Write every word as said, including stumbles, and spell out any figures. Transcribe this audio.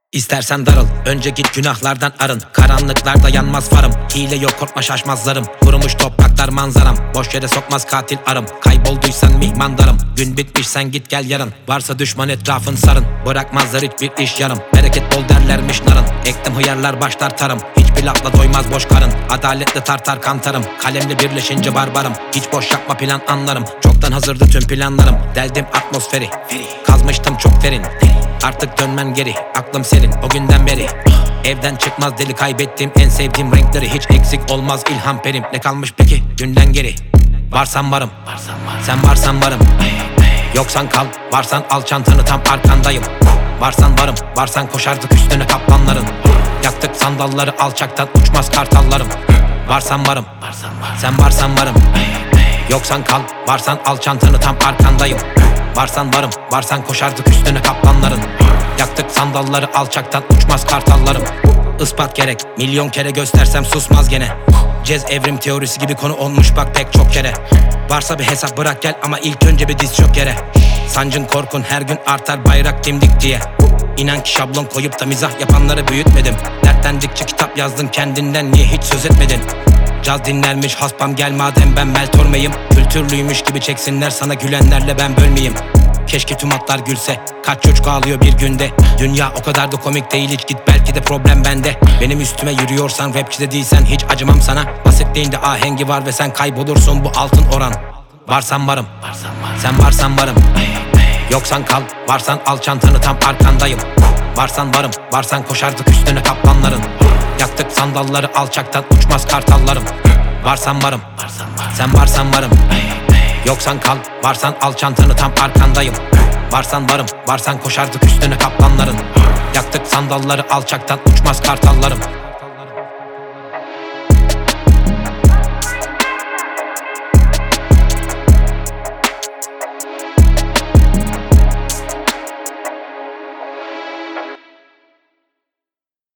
İstersen darıl, önce git günahlardan arın. Karanlıklarda yanmaz farım, hile yok korkma şaşmaz zarım. Kurumuş topraklar manzaram, boş yere sokmaz katil arım. Kaybolduysan mihmandarım, gün bitmiş sen git gel yarın. Varsa düşman etrafın sarın, bırakmazlar hiçbir iş yarım. Bereket bol derlermiş narın, ektim hıyarlar başlar tarım. Hiçbir lafla doymaz boş karın, adaletle tartar kantarım. Kalemle birleşince barbarım, hiç boş yapma plan anlarım. Çoktan hazırdı tüm planlarım, deldim atmosferi. Kazmıştım çok derin, artık dönmem geri, aklım serin o günden beri. Evden çıkmaz deli, kaybettiğim en sevdiğim renkleri. Hiç eksik olmaz ilham perim, ne kalmış peki dünden geri? Varsan varım, sen varsan varım. Yoksan kal, varsan al çantanı, tam arkandayım. Varsan varım, varsan koşardık üstüne kaplanların. Yaktık sandalları alçaktan, uçmaz kartallarım. Varsan varım, sen varsan varım. Yoksan kal, varsan al çantanı, tam arkandayım. Varsan varım, varsan koşardık üstüne kaplanların. Yaktık sandalları alçaktan, uçmaz kartallarım. Ispat gerek, milyon kere göstersem susmaz gene. Cez evrim teorisi gibi konu olmuş bak pek çok kere. Varsa bir hesap bırak gel ama ilk önce bir diz çök yere. Sancın korkun her gün artar bayrak dimdik diye. İnan ki şablon koyup da mizah yapanları büyütmedim. Dertlendikçe kitap yazdın kendinden, niye hiç söz etmedin? Caz dinlermiş haspam gel madem ben meltormeyim. Kültürlüymüş gibi çeksinler sana, gülenlerle ben bölmeyeyim. Keşke tüm atlar gülse, kaç çocuk ağlıyor bir günde. Dünya o kadar da komik değil, hiç git belki de problem bende. Benim üstüme yürüyorsan, rapçi de değilsen hiç acımam sana. Basitliğinde ahengi var ve sen kaybolursun, bu altın oran. Varsan varım, sen varsan varım. Yoksan kal, varsan al çantanı, tam arkandayım. Varsan varım, varsan koşardık üstüne kaplanların. Yaktık sandalları alçaktan, uçmaz kartallarım. Varsan varım, sen varsan varım. Yoksan kal, varsan al çantanı, tam arkandayım. Varsan varım, varsan koşardık üstüne kaplanların. Yaktık sandalları alçaktan, uçmaz kartallarım.